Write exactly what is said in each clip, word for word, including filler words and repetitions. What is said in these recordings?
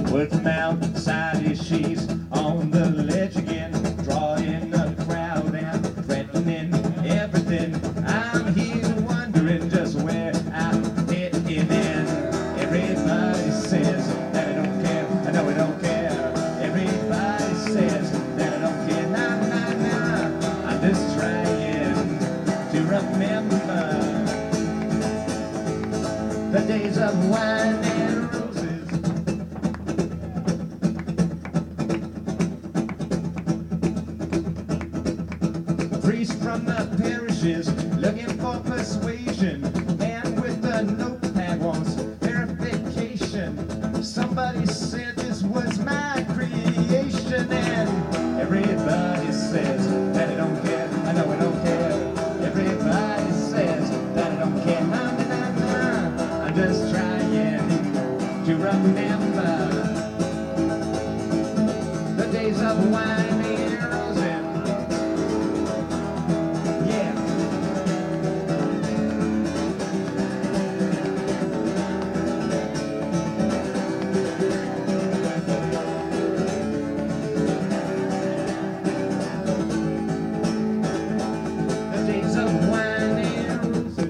Words of mouth, side she's on the ledge again, drawing a crowd and threatening everything. I'm here wondering just where I fit in. Everybody says that I don't care, I know I don't care. Everybody says that I don't care, nah, nah, nah. I'm just trying to remember the days of wine and roses. Priest from the parishes looking for persuasion, man with a notepad wants verification. Somebody said this was my creation, and everybody says that I don't care, I know I don't care. Everybody says that I don't care, nah, nah, nah, nah. I'm just trying to remember the days of wine and roses. Yeah. The days of wine and roses.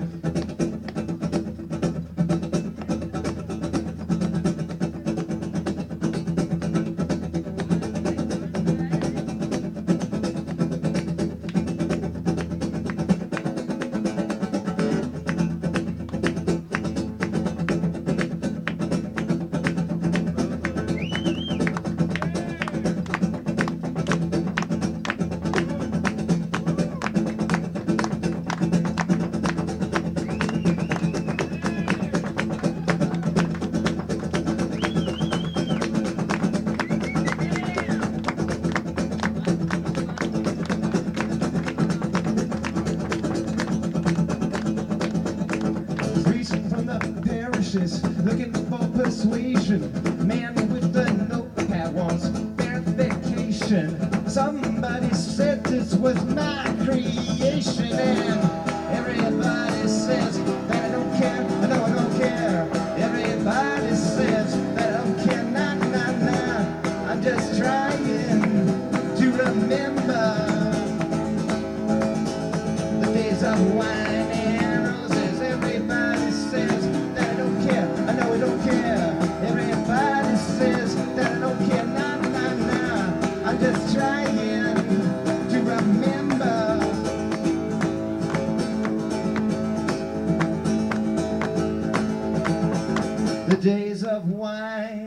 From the parishes looking for persuasion, man with the notepad wants verification. Somebody said this was my creation, and everybody says that I don't care, I know I don't care. Everybody says that I don't care, nah, nah, nah. I'm just trying to remember the days of wine and roses. Everybody says that I don't care, I know I don't care. Everybody says that I don't care, nah, nah, nah. I'm just trying to remember the days of wine